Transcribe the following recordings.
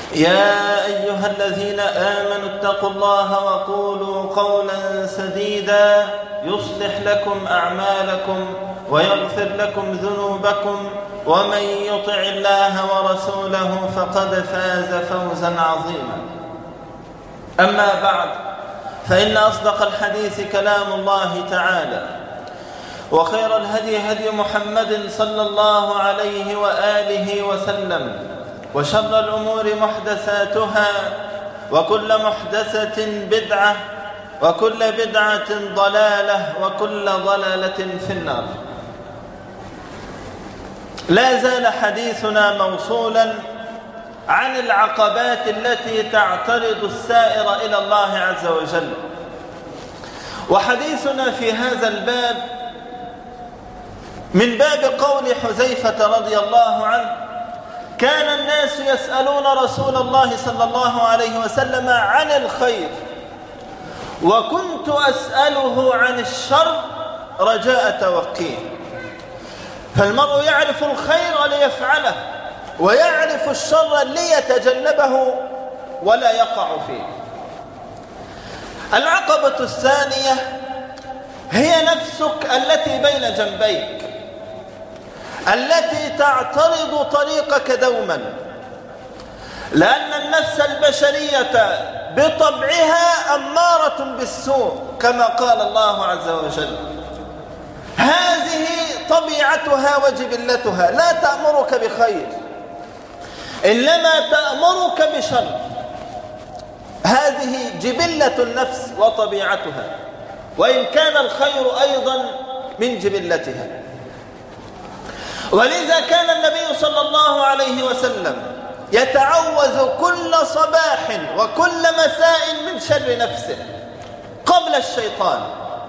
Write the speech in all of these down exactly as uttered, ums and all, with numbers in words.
يا أيها الذين آمنوا اتقوا الله وقولوا قولا سديدا يصلح لكم أعمالكم ويغفر لكم ذنوبكم ومن يطع الله ورسوله فقد فاز فوزا عظيما. أما بعد، فإن أصدق الحديث كلام الله تعالى، وخير الهدي هدي محمد صلى الله عليه وآله وسلم، وشر الأمور محدثاتها، وكل محدثة بدعة، وكل بدعة ضلالة، وكل ضلالة في النار. لا زال حديثنا موصولا عن العقبات التي تعترض السائر إلى الله عز وجل، وحديثنا في هذا الباب من باب قول حذيفة رضي الله عنه: كان الناس يسألون رسول الله صلى الله عليه وسلم عن الخير، وكنت أسأله عن الشر رجاء توقيه. فالمرء يعرف الخير ليفعله، ويعرف الشر ليتجنبه ولا يقع فيه. العقبة الثانية هي نفسك التي بين جنبيك، التي تعترض طريقك دوما، لأن النفس البشرية بطبعها أمارة بالسوء كما قال الله عز وجل. هذه طبيعتها وجبلتها، لا تأمرك بخير إنما تأمرك بشر. هذه جبلة النفس وطبيعتها، وإن كان الخير أيضا من جبلتها. ولذا كان النبي صلى الله عليه وسلم يتعوذ كل صباح وكل مساء من شر نفسه قبل الشيطان،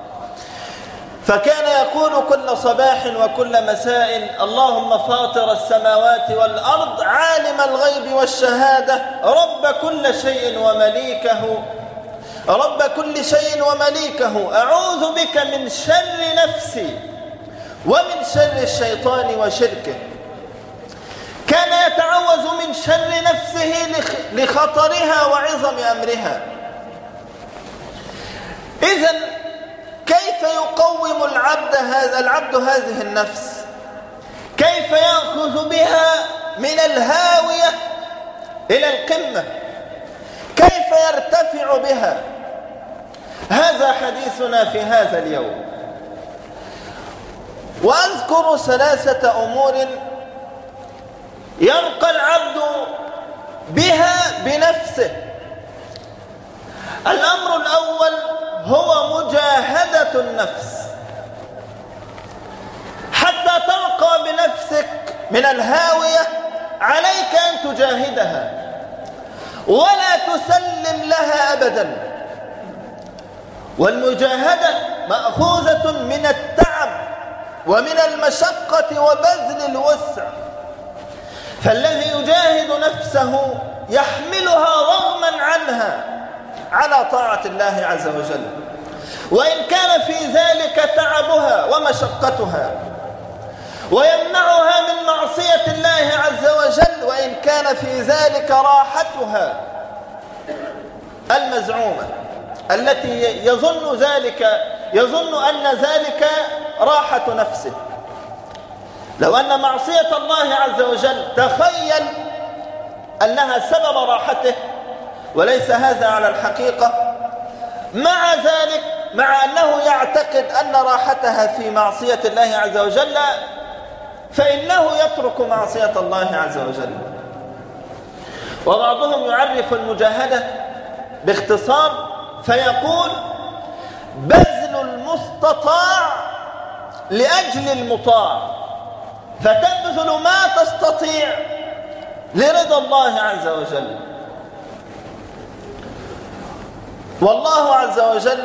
فكان يقول كل صباح وكل مساء: اللهم فاطر السماوات والأرض عالم الغيب والشهادة رب كل شيء ومليكه رب كل شيء ومليكه أعوذ بك من شر نفسي ومن شر الشيطان وشركه. كان يتعوذ من شر نفسه لخطرها وعظم أمرها. إذن كيف يقوم العبد هذا العبد هذه النفس؟ كيف يأخذ بها من الهاوية إلى القمة؟ كيف يرتفع بها؟ هذا حديثنا في هذا اليوم. وأذكر ثلاثة أمور يرقى العبد بها بنفسه. الأمر الأول هو مجاهدة النفس. حتى ترقى بنفسك من الهاوية عليك أن تجاهدها ولا تسلم لها أبدا. والمجاهدة مأخوذة من التعب ومن المشقة وبذل الوسع. فالذي يجاهد نفسه يحملها رغما عنها على طاعة الله عز وجل، وإن كان في ذلك تعبها ومشقتها، ويمنعها من معصية الله عز وجل، وإن كان في ذلك راحتها المزعومة التي يظن ذلك يظن أن ذلك راحة نفسه. لو أن معصية الله عز وجل تخيل أنها سبب راحته، وليس هذا على الحقيقة، مع ذلك مع أنه يعتقد أن راحتها في معصية الله عز وجل، فإنه يترك معصية الله عز وجل. وبعضهم يعرف المجاهدة باختصار فيقول: بذل المستطاع لأجل المطاع، فتبذل ما تستطيع لرضا الله عز وجل. والله عز وجل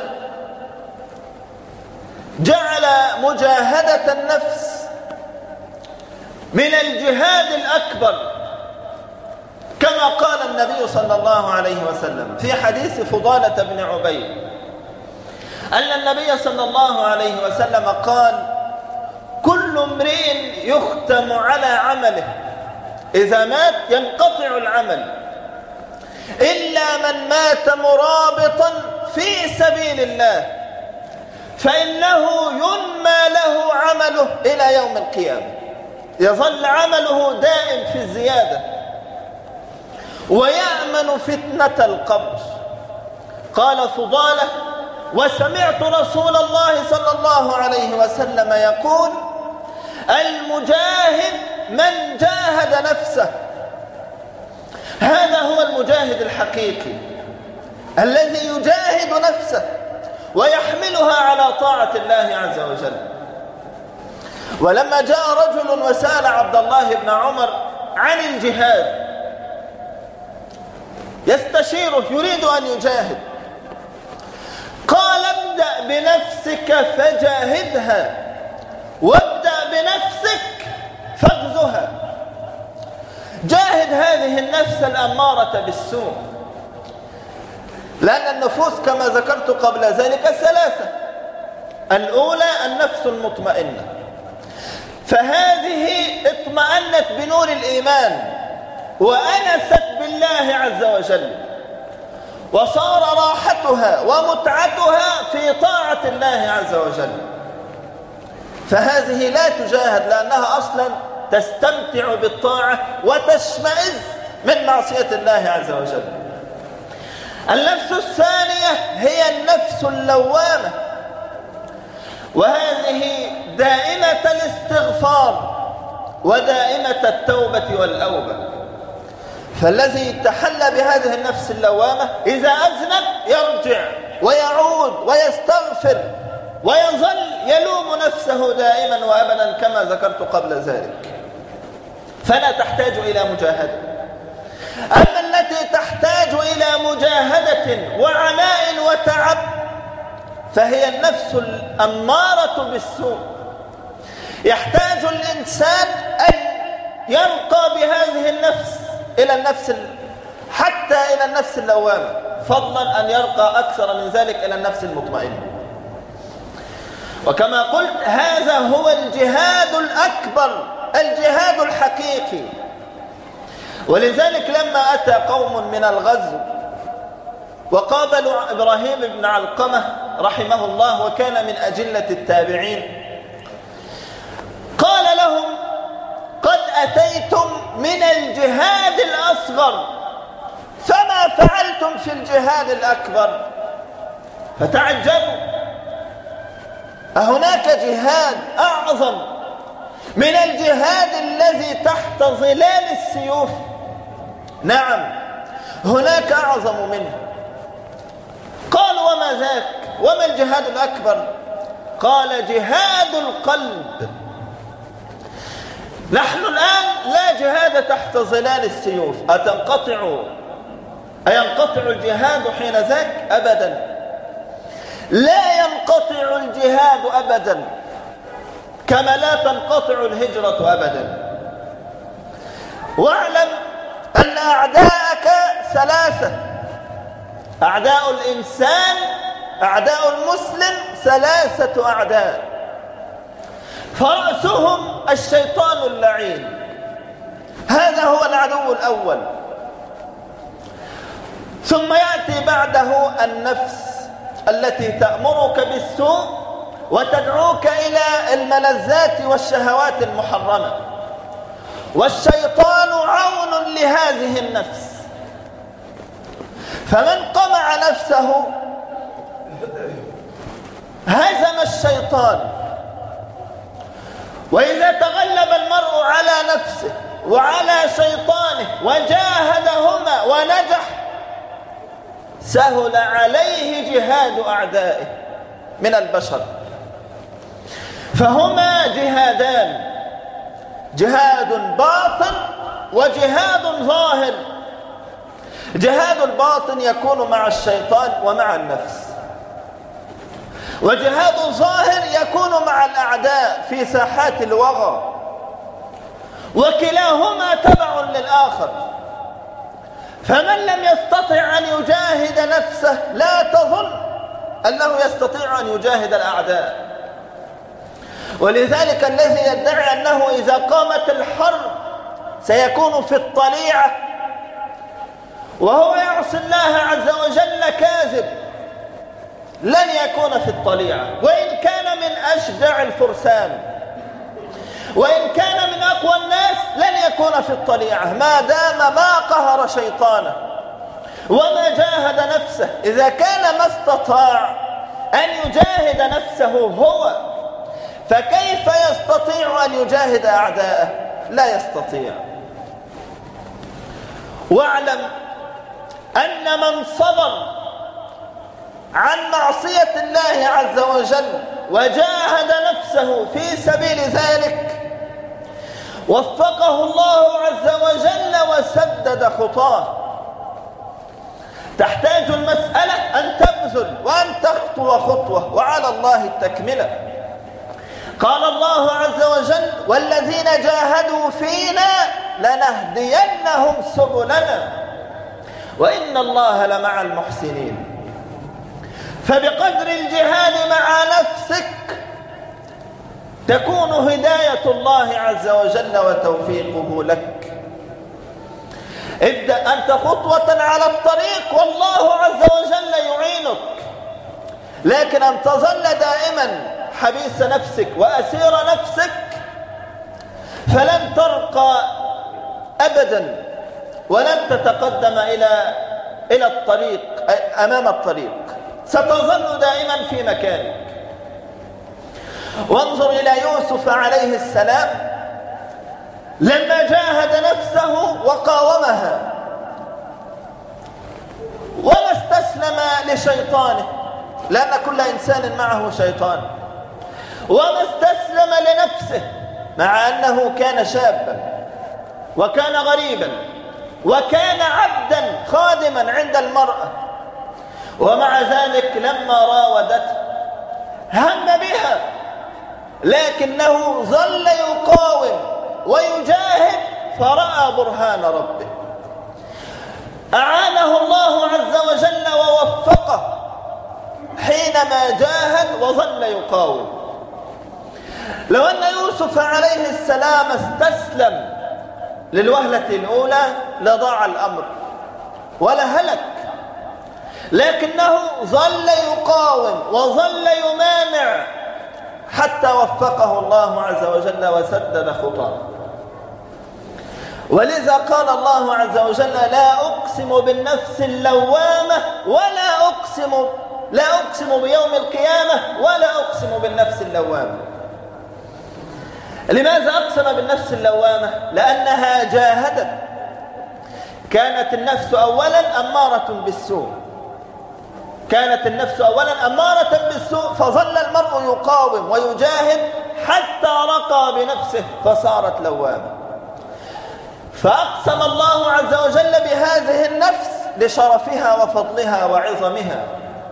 جعل مجاهدة النفس من الجهاد الأكبر، كما قال النبي صلى الله عليه وسلم في حديث فضالة بن عبيد أن النبي صلى الله عليه وسلم قال: كل امرئ يختم على عمله، إذا مات ينقطع العمل إلا من مات مرابطا في سبيل الله فإنه ينمى له عمله إلى يوم القيامة، يظل عمله دائم في الزيادة ويأمن فتنة القبر. قال فضالة: وسمعت رسول الله صلى الله عليه وسلم يقول: المجاهد من جاهد نفسه. هذا هو المجاهد الحقيقي الذي يجاهد نفسه ويحملها على طاعة الله عز وجل. ولما جاء رجل وسأل عبد الله بن عمر عن الجهاد يستشيره يريد أن يجاهد، قال: ابدأ بنفسك فجاهدها، وابدأ بنفسك فاغزها. جاهد هذه النفس الأمارة بالسوء، لأن النفوس كما ذكرت قبل ذلك ثلاثة. الأولى النفس المطمئنة، فهذه اطمأنت بنور الإيمان وأنست بالله عز وجل، وصار راحتها ومتعتها في طاعة الله عز وجل، فهذه لا تجاهد لأنها أصلا تستمتع بالطاعة وتشمئز من معصية الله عز وجل. النفس الثانية هي النفس اللوامة، وهذه دائمة الاستغفار ودائمة التوبة والأوبة. فالذي تحلى بهذه النفس اللوامة إذا أذنب يرجع ويعود ويستغفر ويظل يلوم نفسه دائما وأبدا كما ذكرت قبل ذلك، فلا تحتاج إلى مجاهدة. أما التي تحتاج إلى مجاهدة وعناء وتعب فهي النفس الأمارة بالسوء. يحتاج الإنسان أن يرقى بهذه النفس إلى النفس حتى إلى النفس اللوامة، فضلا أن يرقى أكثر من ذلك إلى النفس المطمئنة. وكما قلت هذا هو الجهاد الأكبر، الجهاد الحقيقي. ولذلك لما أتى قوم من الغزو وقابلوا إبراهيم بن علقمة رحمه الله وكان من أجلة التابعين، قال لهم: قد أتيتم من الجهاد الأصغر فما فعلتم في الجهاد الأكبر؟ فتعجبوا، أهناك جهاد أعظم من الجهاد الذي تحت ظلال السيوف؟ نعم، هناك أعظم منه. قال: وما ذاك؟ وما الجهاد الأكبر؟ قال: جهاد القلب. نحن الآن لا جهاد تحت ظلال السيوف، أتنقطع أينقطع الجهاد حين ذاك؟ أبدا، لا ينقطع الجهاد أبدا، كما لا تنقطع الهجرة أبدا. واعلم أن أعداءك ثلاثة: أعداء الإنسان، أعداء المسلم ثلاثة أعداء، فرأسهم الشيطان اللعين، هذا هو العدو الأول. ثم يأتي بعده النفس التي تأمرك بالسوء وتدعوك إلى الملذات والشهوات المحرمة، والشيطان عون لهذه النفس. فمن قمع نفسه هزم الشيطان. وإذا تغلب المرء على نفسه وعلى شيطانه وجاهدهما ونجح سهل عليه جهاد أعدائه من البشر. فهما جهادان: جهاد باطن وجهاد ظاهر. جهاد الباطن يكون مع الشيطان ومع النفس، وجهاد ظاهر يكون مع الأعداء في ساحات الوغى، وكلاهما تبع للآخر. فمن لم يستطع أن يجاهد نفسه لا تظن أنه يستطيع أن يجاهد الأعداء. ولذلك الذي يدعي أنه إذا قامت الحرب سيكون في الطليعة وهو يعصي الله عز وجل كاذب لن يكون في الطليعة، وإن كان من أشجع الفرسان، وإن كان من أقوى الناس لن يكون في الطليعة ما دام ما قهر شيطانه وما جاهد نفسه. إذا كان ما استطاع أن يجاهد نفسه هو، فكيف يستطيع أن يجاهد أعداءه؟ لا يستطيع. واعلم أن من صبر عن معصية الله عز وجل وجاهد نفسه في سبيل ذلك وفقه الله عز وجل وسدد خطاه. تحتاج المسألة أن تبذل وأن تخطو خطوة، وعلى الله التكملة. قال الله عز وجل: والذين جاهدوا فينا لنهدينهم سبلنا وإن الله لمع المحسنين. فبقدر الجهاد مع نفسك تكون هداية الله عز وجل وتوفيقه لك. ابدأ أنت خطوة على الطريق والله عز وجل يعينك، لكن أن تظل دائما حبيس نفسك وأسير نفسك فلن ترقى أبدا ولن تتقدم إلى إلى الطريق أمام الطريق، ستظل دائما في مكانك. وانظر إلى يوسف عليه السلام لما جاهد نفسه وقاومها وما استسلم لشيطانه، لأن كل إنسان معه شيطان، وما استسلم لنفسه مع أنه كان شابا وكان غريبا وكان عبدا خادما عند المرأة، ومع ذلك لما راودته هم بها، لكنه ظل يقاوم ويجاهد فرأى برهان ربه. أعانه الله عز وجل ووفقه حينما جاهد وظل يقاوم. لو أن يوسف عليه السلام استسلم للوهلة الأولى لضاع الأمر ولهلك، لكنه ظل يقاوم وظل يمانع حتى وفقه الله عز وجل وسدد خطاه. ولذا قال الله عز وجل: لا أقسم بالنفس اللوامة ولا أقسم لا أقسم بيوم القيامة ولا أقسم بالنفس اللوامة. لماذا أقسم بالنفس اللوامة؟ لأنها جاهدت. كانت النفس أولا أمارة بالسوء كانت النفس أولا أمارة بالسوء فظل المرء يقاوم ويجاهد حتى رقى بنفسه فصارت لوامة. فأقسم الله عز وجل بهذه النفس لشرفها وفضلها وعظمها.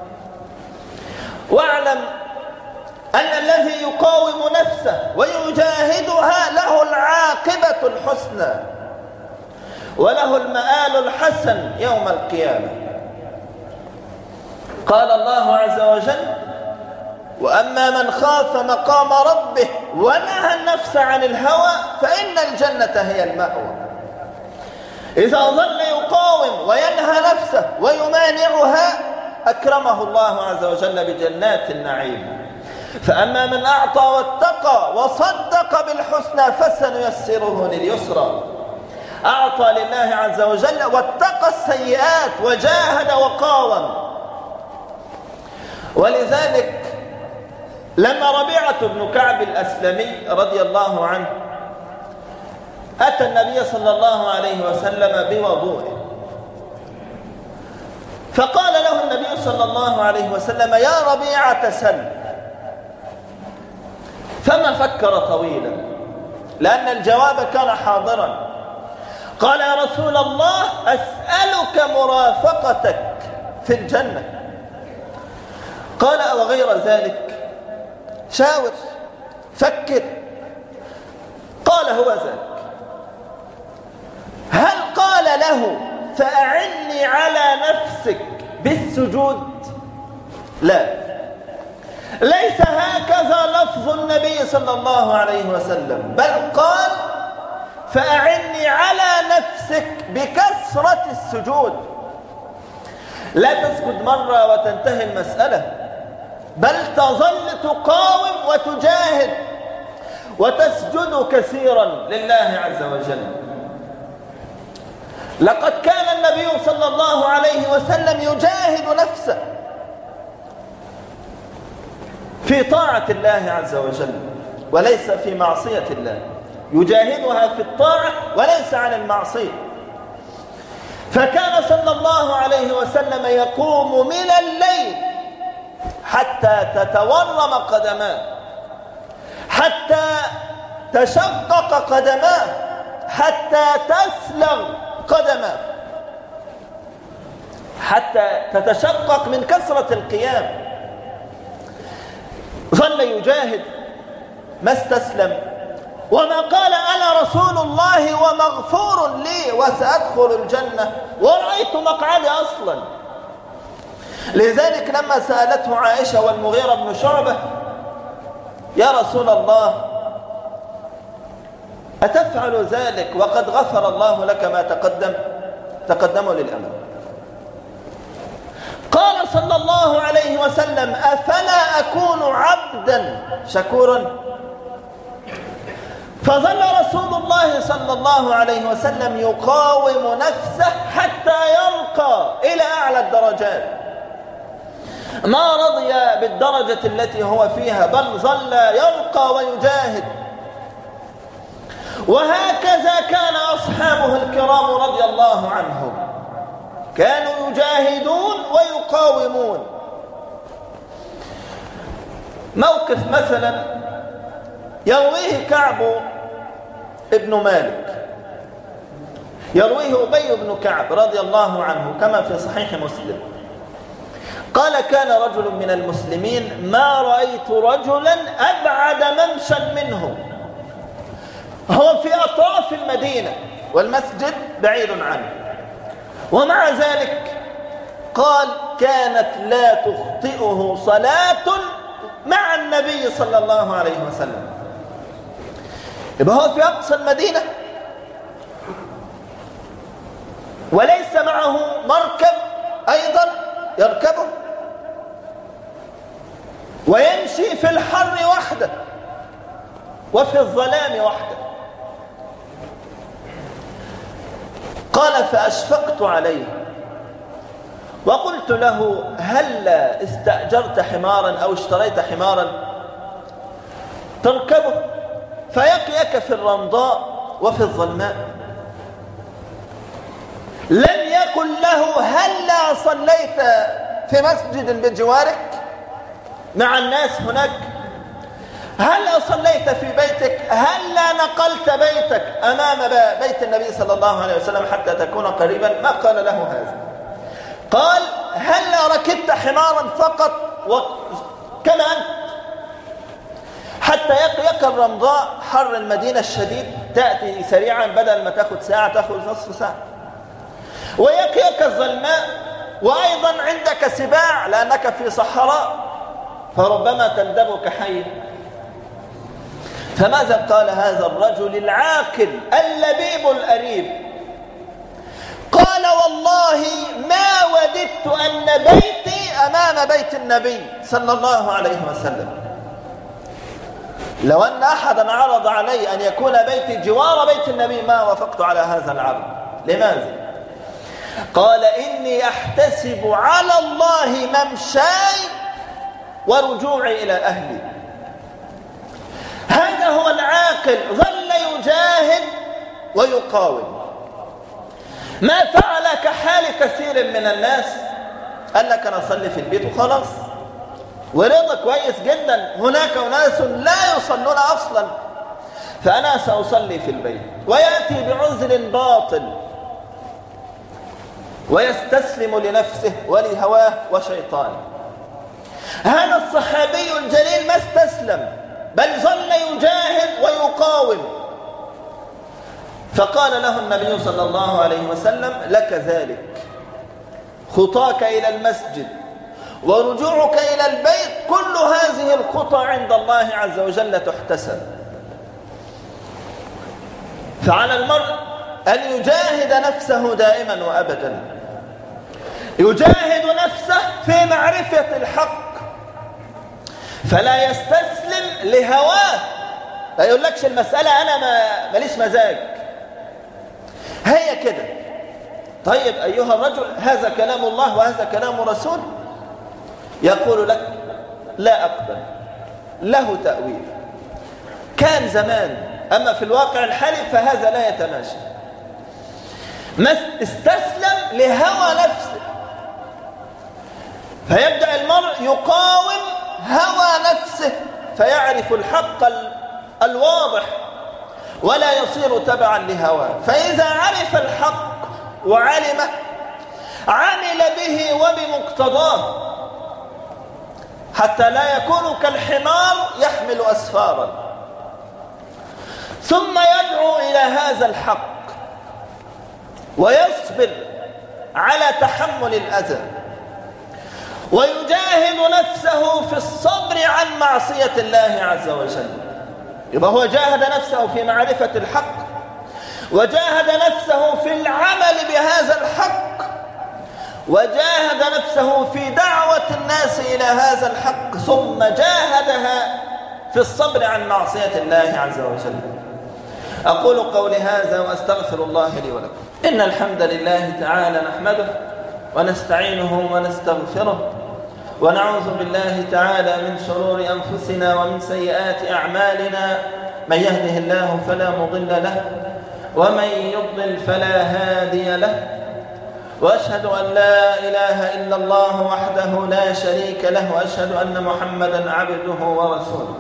واعلم أن الذي يقاوم نفسه ويجاهدها له العاقبة الحسنى وله المآل الحسن يوم القيامة. قال الله عز وجل: وأما من خاف مقام ربه ونهى النفس عن الهوى فإن الجنة هي المأوى. إذا ظل يقاوم وينهى نفسه ويمانعها أكرمه الله عز وجل بجنات النعيم. فأما من أعطى واتقى وصدق بالحسنى فسنيسره لليسرى. أعطى لله عز وجل واتقى السيئات وجاهد وقاوم. ولذلك لما ربيعة بن كعب الأسلمي رضي الله عنه أتى النبي صلى الله عليه وسلم بوضوءه، فقال له النبي صلى الله عليه وسلم: يا ربيعة سل. فما فكر طويلا لأن الجواب كان حاضرا. قال: يا رسول الله أسألك مرافقتك في الجنة. قال: أو غير ذلك؟ شاور فكر. قال: هو ذلك. هل قال له: فأعني على نفسك بالسجود؟ لا، ليس هكذا لفظ النبي صلى الله عليه وسلم، بل قال: فأعني على نفسك بكثرة السجود. لا تسجد مرة وتنتهي المسألة، بل تظل تقاوم وتجاهد وتسجد كثيرا لله عز وجل. لقد كان النبي صلى الله عليه وسلم يجاهد نفسه في طاعة الله عز وجل وليس في معصية الله، يجاهدها في الطاعة وليس عن المعصية. فكان صلى الله عليه وسلم يقوم من الليل حتى تتورم قدماه، حتى تشقق قدماه، حتى تسلغ قدماه، حتى تتشقق من كثرة القيام. ظل يجاهد ما استسلم، وما قال أنا رسول الله ومغفور لي وسأدخل الجنة ورأيت مقعدي أصلا. لذلك لما سألته عائشة والمغيرة بن شعبة يا رسول الله أتفعل ذلك وقد غفر الله لك ما تقدم تقدموا للأمل؟ قال صلى الله عليه وسلم أفلا أكون عبدا شكورا؟ فظل رسول الله صلى الله عليه وسلم يقاوم نفسه حتى يرقى إلى أعلى الدرجات، ما رضي بالدرجة التي هو فيها، بل ظل يرقى ويجاهد. وهكذا كان أصحابه الكرام رضي الله عنهم، كانوا يجاهدون ويقاومون. موقف مثلا يرويه كعب ابن مالك، يرويه أبي بن كعب رضي الله عنه كما في صحيح مسلم، قال كان رجل من المسلمين ما رأيت رجلا أبعد ممشى منه، هو في أطراف المدينة والمسجد بعيد عنه، ومع ذلك قال كانت لا تخطئه صلاة مع النبي صلى الله عليه وسلم. يبقى هو في أقصى المدينة وليس معه مركب أيضا يركبه، ويمشي في الحر وحده وفي الظلام وحده. قال فأشفقت عليه وقلت له هل استأجرت حمارا أو اشتريت حمارا تركبه فيقيك في الرمضاء وفي الظلماء؟ لم يقل له هل صليت في مسجد بجوارك مع الناس هناك؟ هل صليت في بيتك؟ هل نقلت بيتك أمام بيت النبي صلى الله عليه وسلم حتى تكون قريبا؟ ما قال له هذا. قال هل ركبت حمارا فقط كما أنت حتى يقيك الرمضاء حر المدينة الشديد، تأتي سريعا بدل ما تأخذ ساعة تأخذ نصف ساعة، ويقيك الظلماء، وأيضا عندك سباع لأنك في صحراء فربما تندبك حيا. فماذا قال هذا الرجل العاقل اللبيب الأريب؟ قال والله ما وددت أن بيتي أمام بيت النبي صلى الله عليه وسلم. لو أن أحدا عرض علي أن يكون بيتي جوار بيت النبي ما وافقت على هذا العرض. لماذا؟ قال إني أحتسب على الله ممشاي ورجوعي إلى أهلي. هذا هو العاقل، ظل يجاهد ويقاوم. ما فعل كحال كثير من الناس قال لك أنا أصلي في البيت وخلاص ورضا كويس جدا. هناك ناس لا يصلون أصلا، فأنا سأصلي في البيت، ويأتي بعذر باطل ويستسلم لنفسه ولهواه وشيطانه. هذا الصحابي الجليل ما استسلم، بل ظل يجاهد ويقاوم. فقال له النبي صلى الله عليه وسلم لك ذلك، خطاك إلى المسجد ورجوعك إلى البيت كل هذه الخطى عند الله عز وجل تحتسب. فعلى المرء أن يجاهد نفسه دائما وأبدا، يجاهد نفسه في معرفة الحق، فلا يستسلم لهواه. لا يقولكش المسألة أنا ما ماليش مزاج، هي كده. طيب أيها الرجل، هذا كلام الله وهذا كلام رسول، يقول لك لا أقبل، له تأويل، كان زمان، أما في الواقع الحالي فهذا لا يتماشى. ما استسلم لهوى نفسه، فيبدأ المرء يقاوم هوى نفسه فيعرف الحق الواضح ولا يصير تبعا لهواه. فإذا عرف الحق وعلمه عمل به وبمقتضاه، حتى لا يكون كالحمار يحمل أسفارا، ثم يدعو إلى هذا الحق ويصبر على تحمل الأذى ويجاهد نفسه في الصبر عن معصية الله عز وجل. يبقى هو جاهد نفسه في معرفة الحق، وجاهد نفسه في العمل بهذا الحق، وجاهد نفسه في دعوة الناس إلى هذا الحق، ثم جاهدها في الصبر عن معصية الله عز وجل. أقول قولي هذا وأستغفر الله لي ولكم. إن الحمد لله تعالى نحمده ونستعينه ونستغفره، ونعوذ بالله تعالى من شرور أنفسنا ومن سيئات أعمالنا، من يهده الله فلا مضل له ومن يضلل فلا هادي له، وأشهد أن لا إله إلا الله وحده لا شريك له، وأشهد أن محمدا عبده ورسوله.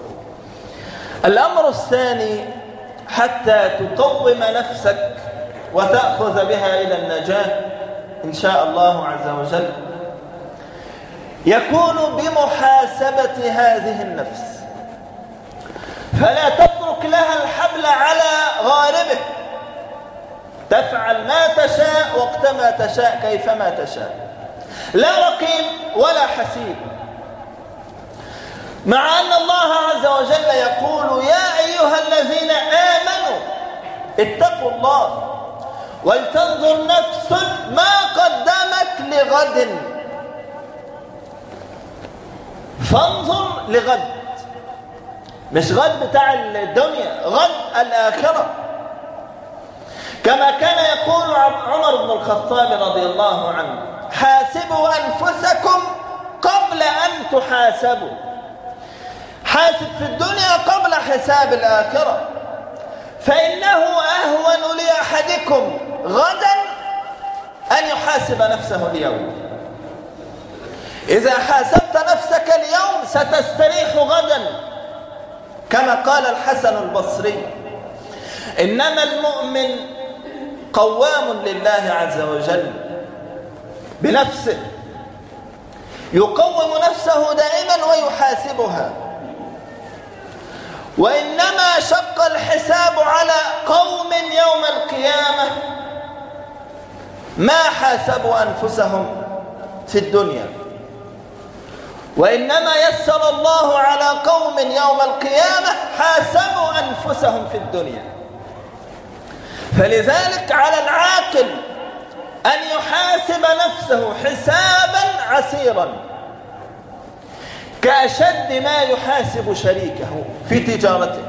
الأمر الثاني، حتى تقوم نفسك وتأخذ بها إلى النجاة إن شاء الله عز وجل، يكون بمحاسبة هذه النفس، فلا تترك لها الحبل على غاربه، تفعل ما تشاء وقتما تشاء كيفما تشاء، لا رقيب ولا حسيب، مع أن الله عز وجل يقول يا أيها الذين آمنوا اتقوا الله ولتنظر نفس ما قدمت لغد، فانظر لغد، مش غد بتاع الدنيا، غد الآخرة. كما كان يقول عمر بن الخطاب رضي الله عنه حاسبوا أنفسكم قبل أن تحاسبوا، حاسب في الدنيا قبل حساب الآخرة، فإنه أهون لأحدكم غدا أن يحاسب نفسه اليوم. إذا حاسبت نفسك اليوم ستستريح غدا، كما قال الحسن البصري إنما المؤمن قوام لله عز وجل بنفسه، يقوم نفسه دائما ويحاسبها، وإنما شق الحساب على قوم يوم القيامة ما حاسبوا أنفسهم في الدنيا، وإنما يسر الله على قوم يوم القيامة حاسبوا أنفسهم في الدنيا. فلذلك على العاقل أن يحاسب نفسه حسابا عسيرا، كأشد ما يحاسب شريكه في تجارته،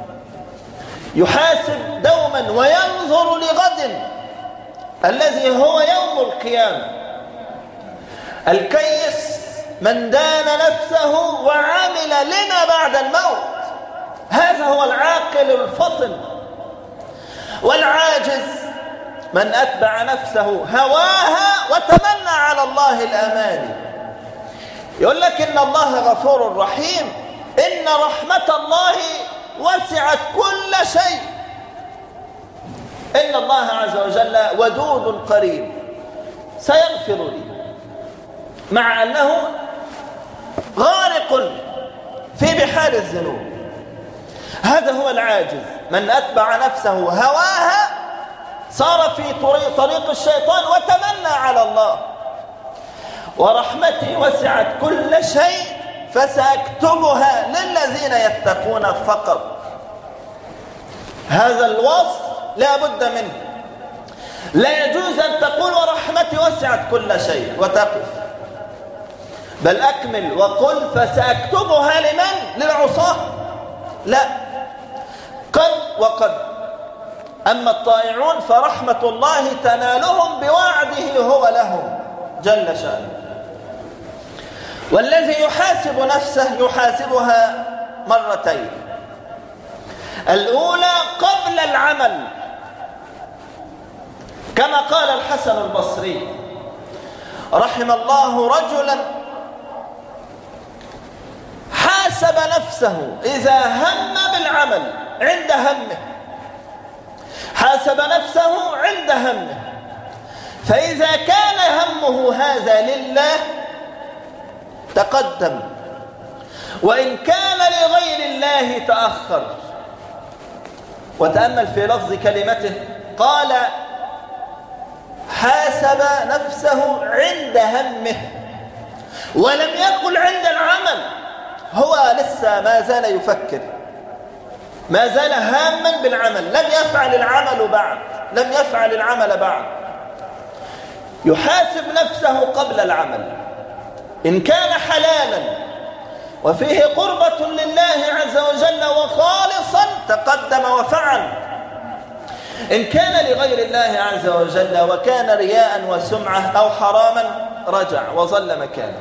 يحاسب دوما وينظر لغد الذي هو يوم القيامة. الكيس من دان نفسه وعمل لما بعد الموت، هذا هو العاقل الفطن. والعاجز من أتبع نفسه هواها وتمنى على الله الأماني. يقول لك إن الله غفور رحيم، إن رحمة الله وسعت كل شيء، إن الله عز وجل ودود قريب سيغفر لي، مع أنه غارق في بحار الذنوب. هذا هو العاجز من أتبع نفسه هواها، صار في طريق, طريق الشيطان وتمنى على الله. ورحمتي وسعت كل شيء فسأكتبها للذين يتقون فقط. هذا الوصف لا بد منه. لا يجوز أن تقول ورحمتي وسعت كل شيء وتقف، بل أكمل وقل فسأكتبها لمن؟ للعصاة. لا، قد وقد. أما الطائعون فرحمة الله تنالهم بوعده هو لهم جل شأنه. والذي يحاسب نفسه يحاسبها مرتين: الأولى قبل العمل، كما قال الحسن البصري: رحم الله رجلا حاسب نفسه إذا هم بالعمل عند همه، حاسب نفسه عند همه، فإذا كان همه هذا لله تقدم، وإن كان لغير الله تأخر. وتأمل في لفظ كلمته، قال حاسب نفسه عند همه، ولم يقل عند العمل. هو لسه ما زال يفكر، ما زال هاما بالعمل، لم يفعل العمل بعد، لم يفعل العمل بعد. يحاسب نفسه قبل العمل، إن كان حلالا وفيه قربة لله عز وجل وخالصا تقدم وفعل، إن كان لغير الله عز وجل وكان رياء وسمعة أو حراما رجع وظل مكانه.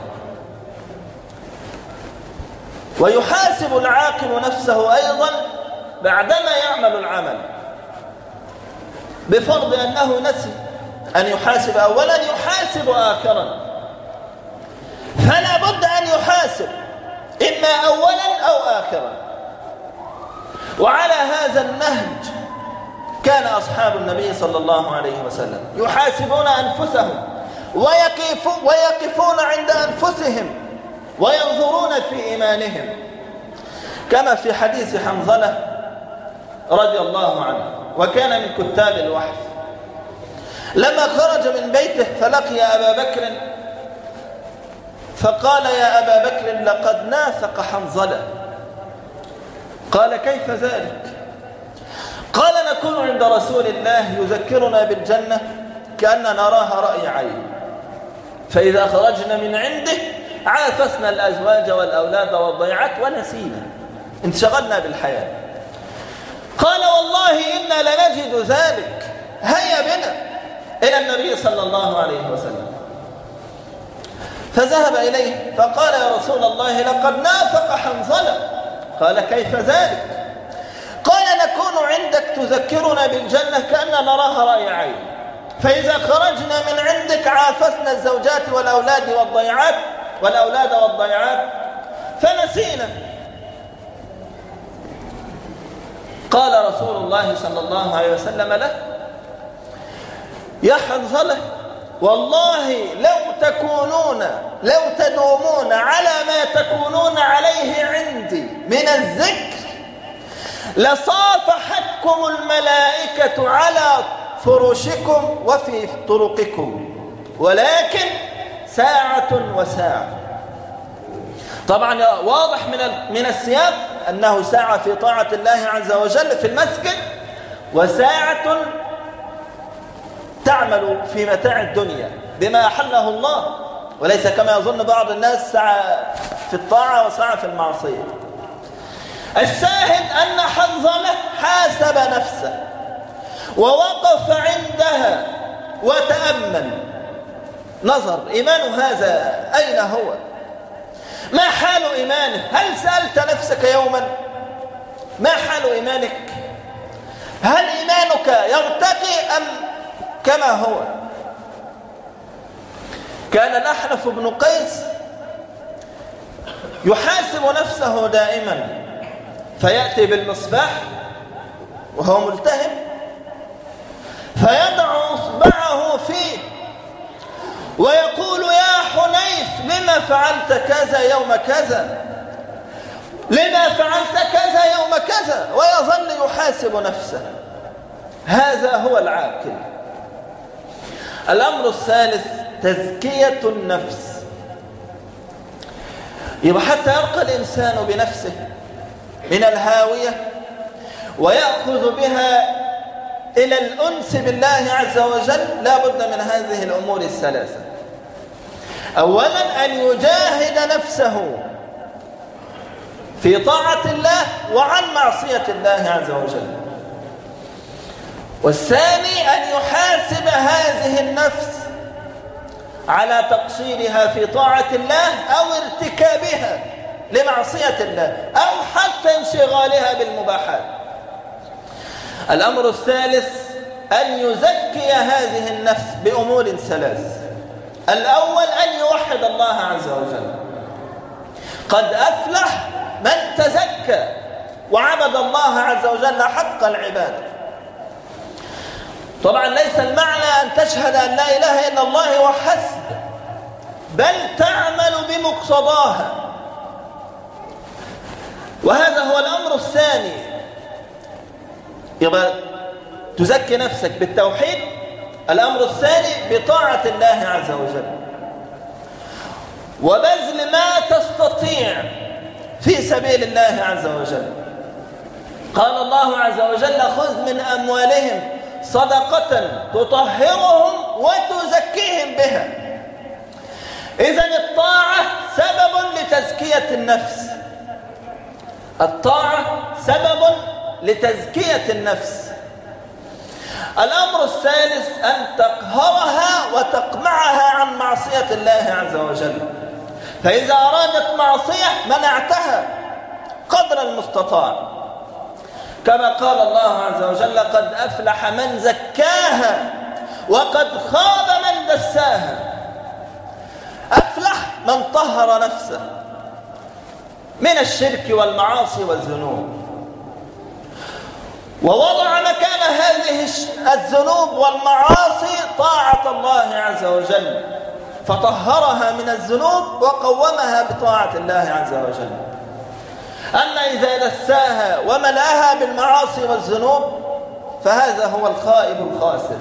ويحاسب العاقل نفسه أيضا بعدما يعمل العمل، بفرض أنه نسي أن يحاسب أولا، يحاسب آخرا، فلا بد أن يحاسب إما أولا أو آخرا. وعلى هذا النهج كان أصحاب النبي صلى الله عليه وسلم يحاسبون أنفسهم ويقفون عند أنفسهم وينظرون في إيمانهم، كما في حديث حنظلة رضي الله عنه، وكان من كتاب الوحي، لما خرج من بيته فلقي أبا بكر فقال: يا أبا بكر لقد نافق حنظلة. قال: كيف ذلك؟ قال: نكون عند رسول الله يذكرنا بالجنة كأننا نراها رأي عين، فإذا خرجنا من عنده عافسنا الأزواج والأولاد والضيعات ونسينا، انشغلنا بالحياة. قال: والله إنا لنجد ذلك، هيا بنا إلى النبي صلى الله عليه وسلم. فذهب إليه فقال: يا رسول الله لقد نافق حنظلة. قال: كيف ذلك؟ قال: نكون عندك تذكرنا بالجنة كأننا نراها رأي عين، فإذا خرجنا من عندك عافسنا الزوجات والأولاد والضيعات والأولاد والضيعات فنسينا. قال رسول الله صلى الله عليه وسلم له: يا حنظلة، والله لو تكونون لو تدومون على ما تكونون عليه عندي من الذكر لصافحتكم الملائكة على فرشكم وفي طرقكم، ولكن ساعة وساعة. طبعا واضح من من السياق أنه ساعة في طاعة الله عز وجل في المسجد، وساعة تعمل في متاع الدنيا بما أحله الله، وليس كما يظن بعض الناس ساعة في الطاعة وساعة في المعصية. الشاهد أن حنظلة حاسب نفسه ووقف عندها وتأمل، نظر إيمان هذا أين هو؟ ما حال إيمانه؟ هل سألت نفسك يوما ما حال إيمانك؟ هل إيمانك يرتقي أم كما هو؟ كان الأحنف بن قيس يحاسب نفسه دائما، فيأتي بالمصباح وهو ملتهب فيضع إصبعه فيه ويقول: يا حنيف لما فعلت كذا يوم كذا، لما فعلت كذا يوم كذا، ويظل يحاسب نفسه. هذا هو العاقل. الأمر الثالث تزكية النفس. يبقى حتى يرقى الإنسان بنفسه من الهاوية ويأخذ بها إلى الأنس بالله عز وجل لا بد من هذه الأمور الثلاثة. أولا أن يجاهد نفسه في طاعة الله وعن معصية الله عز وجل. والثاني أن يحاسب هذه النفس على تقصيرها في طاعة الله أو ارتكابها لمعصية الله أو حتى انشغالها بالمباحات. الأمر الثالث أن يزكي هذه النفس بأمور ثلاث. الأول أن يوحد الله عز وجل. قد أفلح من تزكى وعبد الله عز وجل حق العبادة. طبعا ليس المعنى أن تشهد أن لا إله إلا الله وحسب، بل تعمل بمقتضاها، وهذا هو الأمر الثاني. يبقى تزكي نفسك بالتوحيد. الأمر الثاني بطاعة الله عز وجل وبذل ما تستطيع في سبيل الله عز وجل. قال الله عز وجل: خذ من أموالهم صدقة تطهرهم وتزكيهم بها. إذن الطاعة سبب لتزكية النفس. الطاعة سبب لتزكية النفس. الأمر الثالث أن تقهرها وتقمعها عن معصية الله عز وجل. فإذا أرادت معصية منعتها قدر المستطاع، كما قال الله عز وجل: قد أفلح من زكاها وقد خاب من دساها. أفلح من طهر نفسه من الشرك والمعاصي والذنوب، ووضع مكان هذه الذنوب والمعاصي طاعة الله عز وجل، فطهرها من الذنوب وقومها بطاعة الله عز وجل. أما إذا دساها وملأها بالمعاصي والذنوب فهذا هو الخائب الخاسر.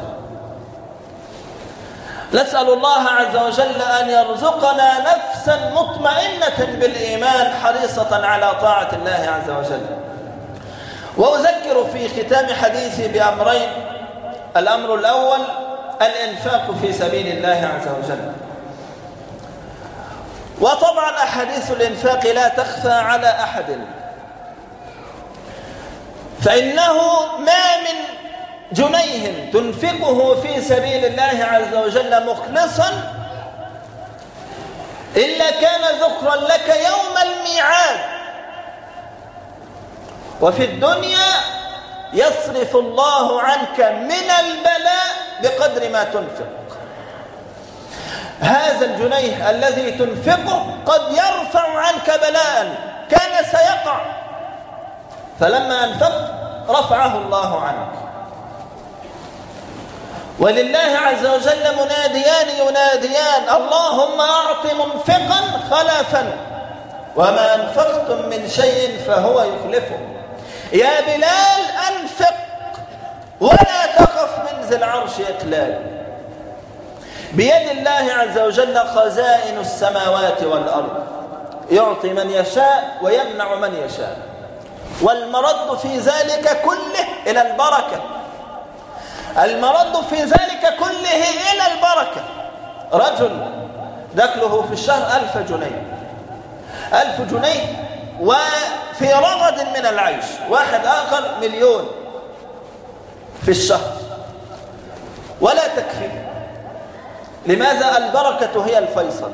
نسأل الله عز وجل أن يرزقنا نفسا مطمئنة بالإيمان حريصة على طاعة الله عز وجل. وأذكر في ختام حديثي بأمرين. الأمر الأول الإنفاق في سبيل الله عز وجل. وطبعا أحاديث الإنفاق لا تخفى على أحد، فإنه ما من جنيه تنفقه في سبيل الله عز وجل مخلصا إلا كان ذكرا لك يوم الميعاد. وفي الدنيا يصرف الله عنك من البلاء بقدر ما تنفق. هذا الجنيه الذي تنفقه قد يرفع عنك بلاء كان سيقع، فلما أنفقت رفعه الله عنك. ولله عز وجل مناديان يناديان: اللهم أعط منفقا خلفا وما أنفقتم من شيء فهو يخلفه. يا بلال أنفق ولا تخف من ذي العرش إقلال. بيد الله عز وجل خزائن السماوات والأرض، يعطي من يشاء ويمنع من يشاء، والمرد في ذلك كله إلى البركة. المرد في ذلك كله إلى البركة. رجل دخله في الشهر ألف جنيه ألف جنيه وفي رغد من العيش. واحد آخر مليون في الشهر ولا تكفي. لماذا؟ البركة هي الفيصل.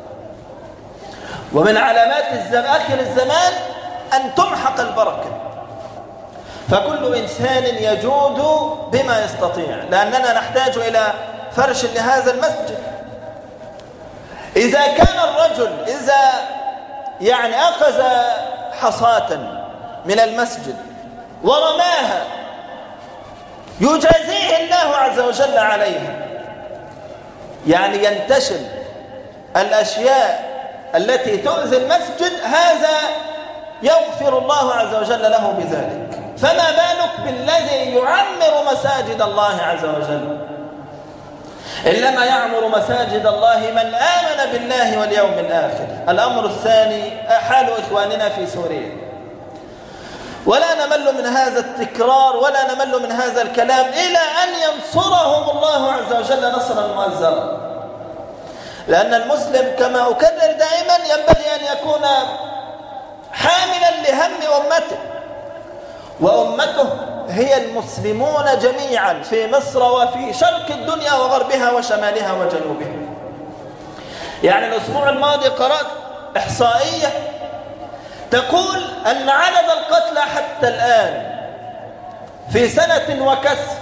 ومن علامات آخر الزمان أن تمحق البركة، فكل إنسان يجود بما يستطيع، لأننا نحتاج إلى فرش لهذا المسجد. إذا كان الرجل إذا يعني أخذ حصاة من المسجد ورماها يجازيه الله عز وجل عليها، يعني ينتشل الأشياء التي تؤذي المسجد، هذا يغفر الله عز وجل له بذلك. فما بالك بالذي يعمر مساجد الله عز وجل؟ إنما يعمر مساجد الله من آمن بالله واليوم الآخر. الأمر الثاني حال إخواننا في سوريا. ولا نمل من هذا التكرار ولا نمل من هذا الكلام إلى أن ينصرهم الله عز وجل نصرا مؤزرا. لأن المسلم كما أكرر دائما ينبغي أن يكون حاملا لهم أمته، وأمته هي المسلمون جميعا في مصر وفي شرق الدنيا وغربها وشمالها وجنوبها. يعني الأسبوع الماضي قرأت إحصائية تقول أن عدد القتلى حتى الآن في سنة وكسر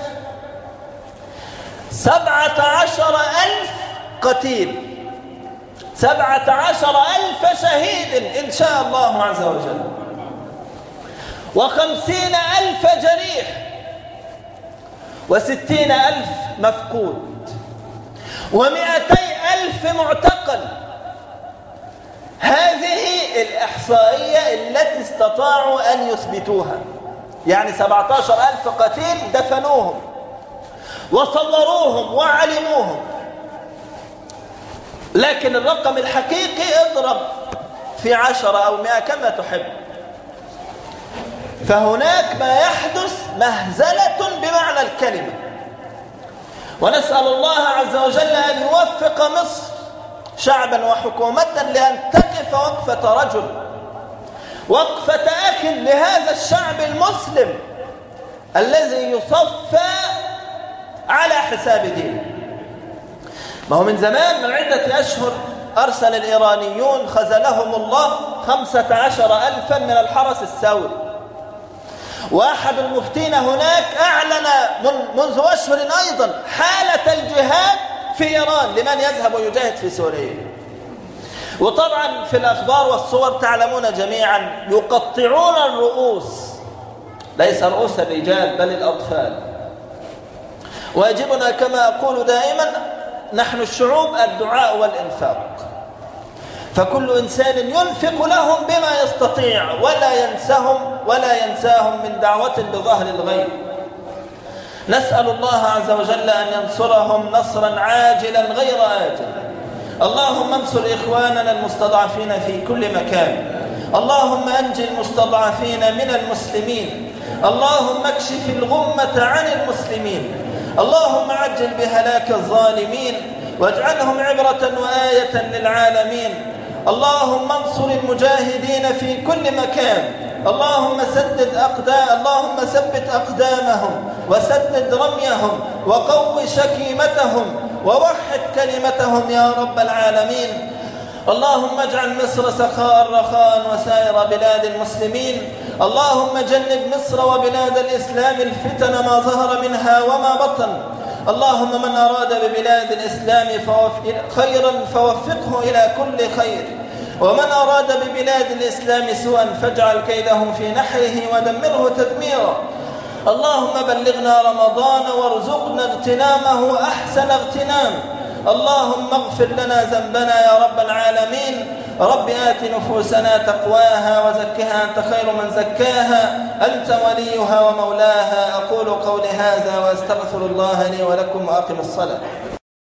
سبعة عشر ألف قتيل، سبعة عشر ألف شهيد إن شاء الله عز وجل، وخمسين ألف جريح، وستين ألف مفقود، ومئتي ألف معتقل. هذه الإحصائية التي استطاعوا أن يثبتوها. يعني سبعة عشر ألف قتيل دفنوهم وصوروهم وعلموهم، لكن الرقم الحقيقي اضرب في عشرة أو مئة كما تحب. فهناك ما يحدث مهزلة بمعنى الكلمة، ونسأل الله عز وجل أن يوفق مصر شعبا وحكومة لأن تقف وقفة رجل، وقفة أخ لهذا الشعب المسلم الذي يصفى على حساب دينه. ما هو من زمان، من عدة أشهر أرسل الإيرانيون خذلهم الله خمسة عشر ألفا من الحرس الثوري، وأحد المفتين هناك أعلن منذ أشهر أيضا حالة الجهاد في إيران لمن يذهب ويجاهد في سوريا. وطبعا في الأخبار والصور تعلمون جميعا يقطعون الرؤوس، ليس رؤوس الرجال بل الأطفال. واجبنا كما أقول دائما نحن الشعوب الدعاء والإنفاق، فكل إنسان ينفق لهم بما يستطيع ولا ينسهم ولا ينساهم من دعوة بظهر الغيب. نسأل الله عز وجل أن ينصرهم نصرا عاجلا غير آجل. اللهم انصر إخواننا المستضعفين في كل مكان، اللهم أنجي المستضعفين من المسلمين، اللهم اكشف الغمة عن المسلمين، اللهم عجل بهلاك الظالمين واجعلهم عبرة وآية للعالمين. اللهم انصر المجاهدين في كل مكان، اللهم سدد أقدام اللهم ثبت أقدامهم وسدد رميهم وقو شكيمتهم ووحد كلمتهم يا رب العالمين. اللهم اجعل مصر سخاء رخاء وسائر بلاد المسلمين. اللهم جنب مصر وبلاد الإسلام الفتن ما ظهر منها وما بطن. اللهم من أراد ببلاد الإسلام خيرا فوفقه إلى كل خير، ومن أراد ببلاد الإسلام سوءا فاجعل كيده في نحره ودمره تدميرا. اللهم بلغنا رمضان وارزقنا اغتنامه أحسن اغتنام. اللهم اغفر لنا ذنبنا يا رب العالمين. رب آت نفوسنا تقواها وزكها أنت خير من زكاها، أنت وليها ومولاها. أقول قولي هذا وأستغفر الله لي ولكم وأقم الصلاة.